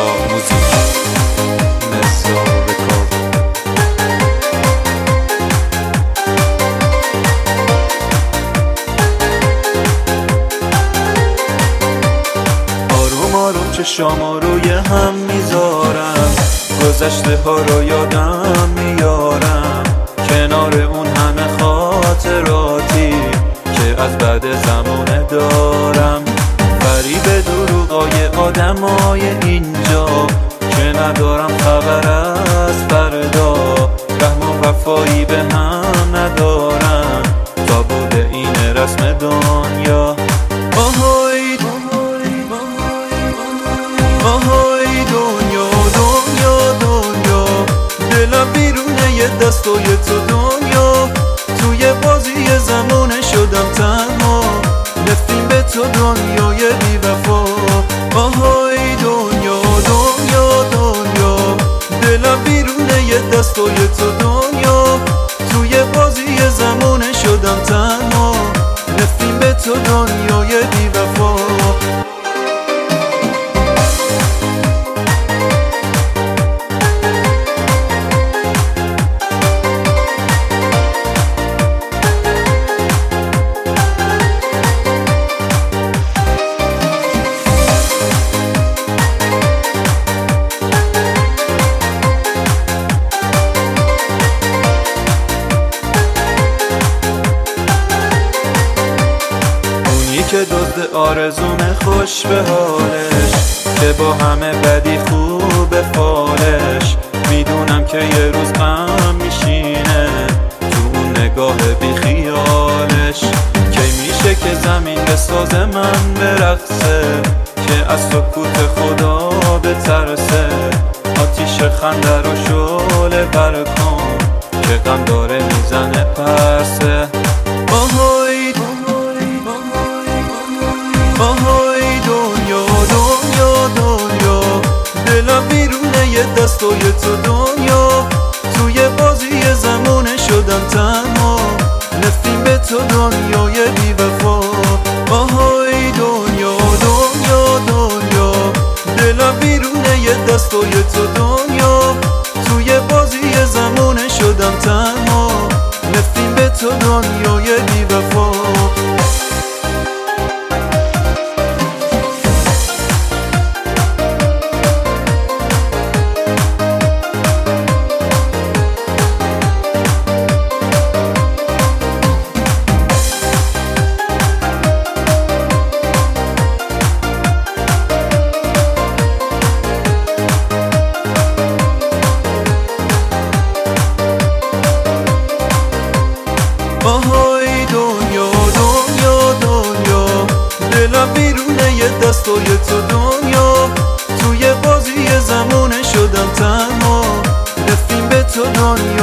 موزیک آروم آروم چشام روی هم میذارم، گذشته ها رو یادم میارم، کنار اون همه خاطراتی که از بعد زمانه دارم. فریب دروغای آدمای اینجا که ندارم خبر از فردا، رحم و وفایی به هم ندارم تا بوده این رسم دنیا. آهای آهای دنیا دنیا دنیا، دلم بیرونه یه دستای تو دنیا، توی بازی زمانه شدم تنها، رفتیم به تو دنیای بی وفا. آهای دنیا دنیا دنیا، دلم بیرونه یه دستای تو دنیا، توی بازی زمانه شدم تنها، رفتیم به تو دنیای بی وفا. که دزد آرزومه خوش به حالش، که با همه بدی خوب فالش، میدونم که یه روز غم میشینه تو اون نگاه بی خیالش. کی میشه که زمین به ساز من برقصه، که از سکوت خدا بترسه، آتیش خنده رو شعله برکن که غم داره میزنه پرسه. آهای آهای دنیا دنیا دنیا، دلم بیرونه یه دستای تو دنیا، توی بازی زمانه شدم تنها، رفتیم به تو دنیای بی وفا. آهای دنیا دنیا دنیا، دلم بیرونه یه دستای تو دنیا، توی بازی زمانه شدم تنها، رفتیم به تو دنیای بی وفا. آهای دنیا دنیا دنیا، دلم بیرونه یه دستای تو دنیا، توی بازی زمانه شدم تنها، رفتیم به تو دنیا.